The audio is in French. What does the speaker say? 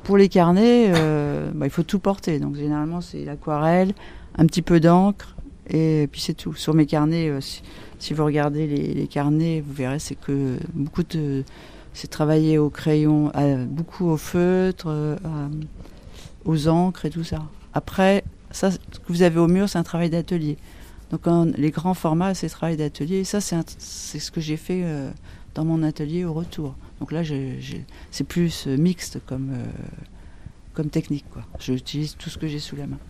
pour les carnets, il faut tout porter. Donc généralement c'est l'aquarelle, un petit peu d'encre et puis c'est tout. Sur mes carnets, si vous regardez les carnets, vous verrez c'est que c'est travaillé au crayon, beaucoup au feutre, aux encres et tout ça. Après, ça, ce que vous avez au mur, c'est un travail d'atelier. Donc les grands formats, c'est travail d'atelier. Et ça, c'est ce que j'ai fait dans mon atelier au retour. Donc là, c'est plus mixte comme technique, quoi. J'utilise tout ce que j'ai sous la main.